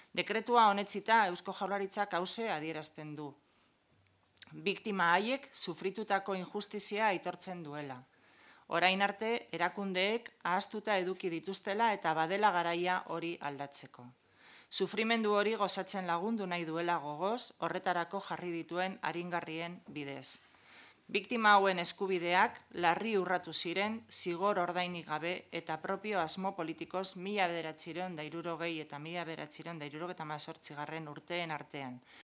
Dekretua honetsita Eusko Jaurlaritzak hauxe adierazten du. Biktima haiek sufritutako injustizia aitortzen duela. Orain arte, erakundeek ahaztuta eduki dituztela eta badela garaia hori aldatzeko. Sufrimendu hori gozatzen lagundu nahi duela gogoz, horretarako jarri dituen aringarrien bidez. Biktima hauen eskubideak larri urratu ziren, zigor ordainik gabe eta propio asmo politikoz 1960 eta 1978 urteen artean.